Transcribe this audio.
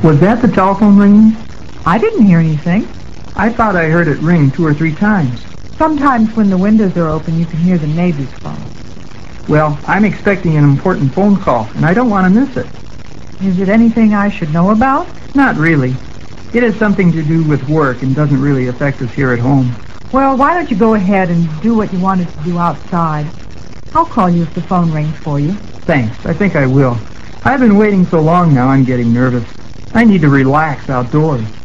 Was that the telephone ringing? I didn't hear anything. I thought I heard it ring 2 or 3 times. Sometimes when the windows are open, you can hear the neighbor's phone. Well, I'm expecting an important phone call, and I don't want to miss it. Is it anything I should know about? Not really. It has something to do with work and doesn't really affect us here at home. Well, why don't you go ahead and do what you wanted to do outside? I'll call you if the phone rings for you. Thanks. I think I will. I've been waiting so long now I'm getting nervous. I need to relax outdoors.